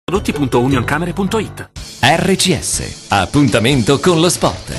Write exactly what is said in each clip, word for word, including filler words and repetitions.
prodotti punto union camere punto it. R C S, appuntamento con lo sport.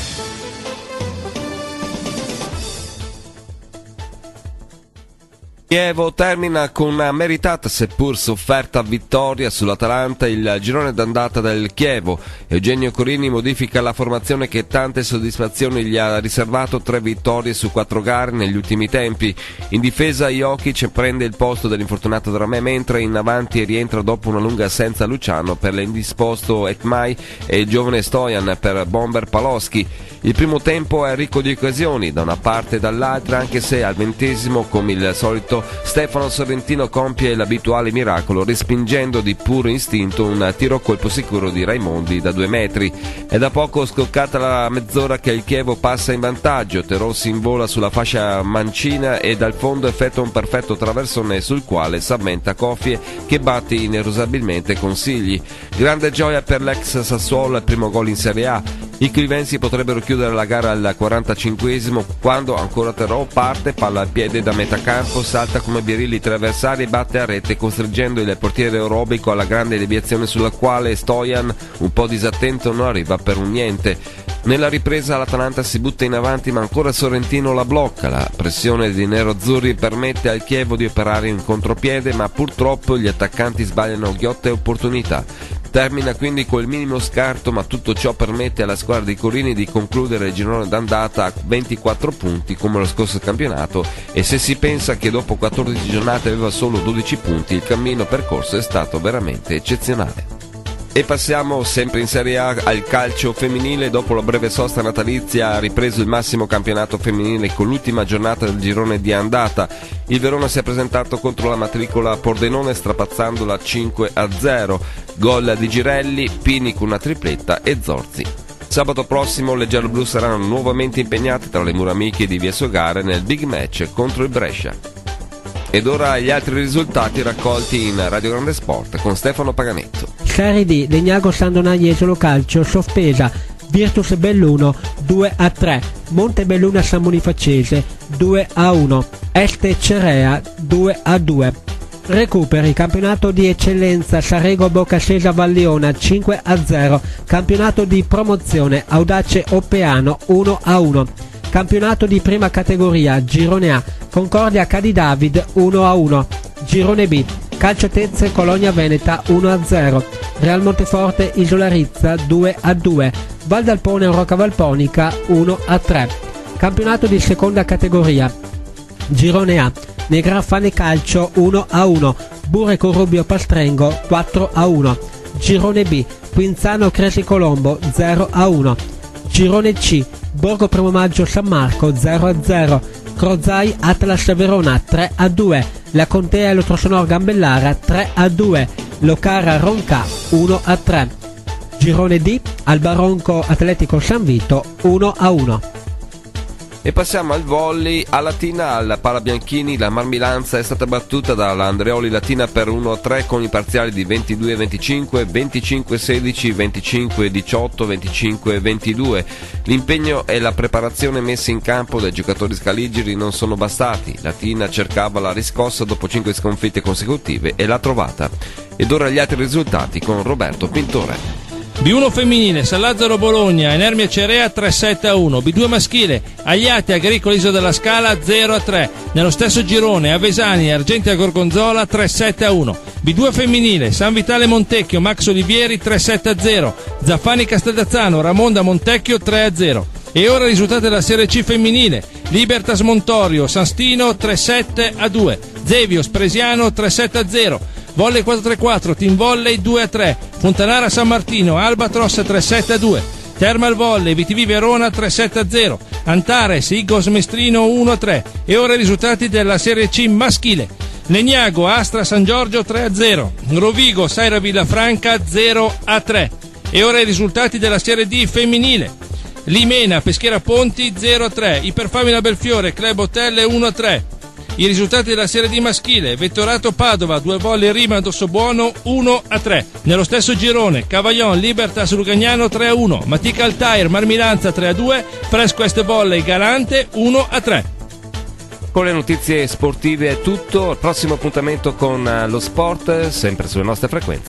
Chievo termina con una meritata seppur sofferta vittoria sull'Atalanta il girone d'andata del Chievo. Eugenio Corini modifica la formazione che tante soddisfazioni gli ha riservato, tre vittorie su quattro gare negli ultimi tempi. In difesa Jokic prende il posto dell'infortunato Dramé, mentre in avanti rientra dopo una lunga assenza Luciano per l'indisposto Ekmai e il giovane Stojan per Bomber Paloschi. Il primo tempo è ricco di occasioni da una parte e dall'altra, anche se al ventesimo, come il solito, Stefano Sorrentino compie l'abituale miracolo respingendo di puro istinto un tiro a colpo sicuro di Raimondi da due metri. È da poco scoccata la mezz'ora che il Chievo passa in vantaggio. Terossi invola sulla fascia mancina e dal fondo effettua un perfetto traversone sul quale s'ammenta Cofie che batte inerusabilmente Consigli. Grande gioia per l'ex Sassuolo al primo gol in Serie A. I clivensi potrebbero chiudere la gara al quarantacinquesimo quando ancora Terò parte, palla al piede da metà campo, salta come birilli tre avversari e batte a rete costringendo il portiere orobico alla grande deviazione sulla quale Stojan, un po' disattento, non arriva per un niente. Nella ripresa l'Atalanta si butta in avanti ma ancora Sorrentino la blocca. La pressione dei neroazzurri permette al Chievo di operare in contropiede ma purtroppo gli attaccanti sbagliano ghiotte opportunità. Termina quindi col minimo scarto, ma tutto ciò permette alla squadra di Corini di concludere il girone d'andata a ventiquattro punti come lo scorso campionato, e se si pensa che dopo quattordici giornate aveva solo dodici punti, il cammino percorso è stato veramente eccezionale. E passiamo sempre in Serie A al calcio femminile. Dopo la breve sosta natalizia ha ripreso il massimo campionato femminile con l'ultima giornata del girone di andata. Il Verona si è presentato contro la matricola Pordenone strapazzandola cinque a zero. Gol di Girelli, Pini con una tripletta e Zorzi. Sabato prossimo le gialloblu saranno nuovamente impegnate tra le mura amiche di Via Sogare nel big match contro il Brescia. Ed ora gli altri risultati raccolti in Radio Grande Sport con Stefano Paganetto. Serie D, Legnago San Donaggio Jesolo Calcio, sospesa, Virtus Belluno due a tre, Montebelluna San Bonifaccese due a uno, Este Cerea due a due. Recuperi, campionato di eccellenza Sarego Boccasesa Valliona cinque a zero, campionato di promozione Audace Oppeano uno a uno, campionato di prima categoria Girone A Concordia Cadi David uno a uno, Girone B Calcio Tezze Colonia Veneta uno a zero, Real Monteforte Isola Rizza due a due, Val d'Alpone Rocca Valponica uno a tre, campionato di seconda categoria Girone A Negra Fane Calcio uno a uno, Burre Corrubio Pastrengo quattro a uno, Girone B Quinzano Cresi Colombo zero a uno, Girone C Borgo Primo Maggio San Marco zero a zero, Crozai Atlas Verona tre a due, La Contea Elettrosonor Gambellara tre a due, Locara Ronca uno a tre, Girone D Albaronco Atletico San Vito uno a uno. E passiamo al volley. A Latina, al Parabianchini, la Marmilanza è stata battuta dall'Andreoli Latina per uno a tre con i parziali di ventidue a venticinque, venticinque a sedici, venticinque a diciotto, venticinque a ventidue. L'impegno e la preparazione messi in campo dai giocatori scaligeri non sono bastati. Latina cercava la riscossa dopo cinque sconfitte consecutive e l'ha trovata. Ed ora gli altri risultati con Roberto Pintore. B uno femminile, San Lazzaro Bologna, Enermia Cerea tre a sette a uno, B due maschile, Agliati Agricolo Isola della Scala zero a tre, nello stesso girone Avesani Argentea Gorgonzola tre a sette a uno, B due femminile, San Vitale Montecchio Max Olivieri tre a sette a zero, Zaffani Casteldazzano Ramonda Montecchio tre a zero. E ora i risultati della Serie C femminile: Libertas Montorio San Stino tre a sette a due, Zevio Spresiano tre a sette a zero, Volley quattro tre quattro Team Volley due a tre, Fontanara San Martino Albatros tre a sette a due, Thermal Volley V T V Verona tre a sette a zero, Antares Igos Mestrino uno a tre. E ora i risultati della Serie C maschile: Legnago Astra San Giorgio tre a zero, Rovigo Saira Villafranca zero a tre. E ora i risultati della Serie D femminile: Limena Peschiera Ponti zero a tre, Iperfamina Belfiore Club Hotel uno a tre. I risultati della Serie D maschile: Vettorato Padova due volley Rima Dossobuono uno a tre, nello stesso girone Cavaillon Libertas Lugagnano tre a uno, Matica Altair Marmilanza tre a due, Fresco Est Volley Galante uno a tre. Con le notizie sportive è tutto. Il prossimo appuntamento con lo sport sempre sulle nostre frequenze.